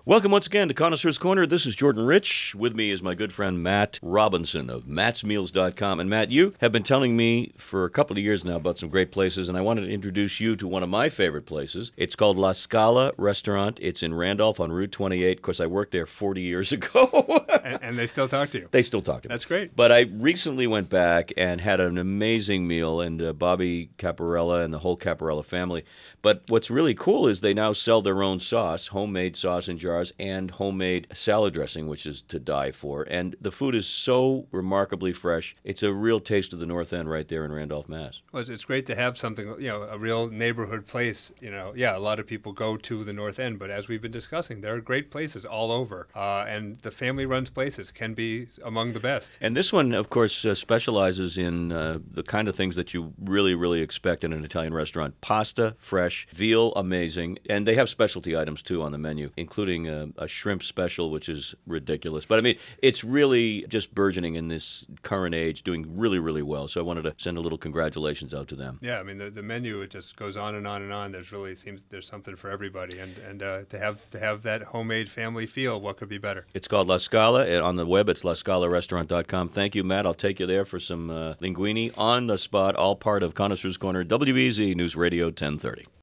Welcome once again to Connoisseur's Corner. This is Jordan Rich. With me is my good friend Matt Robinson of mattsmeals.com. And Matt, you have been telling me for a couple of years now about some great places, and I wanted to introduce you to one of my favorite places. It's called La Scala Restaurant. It's in Randolph on Route 28. Of course, I worked there 40 years ago. And they still talk to you. They still talk to me. That's great. But I recently went back and had an amazing meal, and Bobby Caparella and the whole Caparella family. But what's really cool is they now sell their own sauce, homemade sauce in jars, and homemade salad dressing, which is to die for. And the food is so remarkably fresh. It's a real taste of the North End right there in Randolph, Mass. Well, it's great to have something, a real neighborhood place. A lot of people go to the North End, but as we've been discussing, there are great places all over. And the family-run places can be among the best. And this one, of course, specializes in the kind of things that you really, really expect in an Italian restaurant. Pasta, fresh, veal, amazing. And they have specialty items, too, on the menu, including a shrimp special, which is ridiculous. But, I mean, it's really just burgeoning in this current age, doing really, really well. So I wanted to send a little congratulations out to them. Yeah, I mean, the menu, it just goes on and on and on. There's something for everybody. And to have that homemade family feel, what could be better? It's called La Scala. On the web, it's lascalarestaurant.com. Thank you, Matt. I'll take you there for some linguine on the spot, all part of Connoisseur's Corner, WBZ News Radio 1030.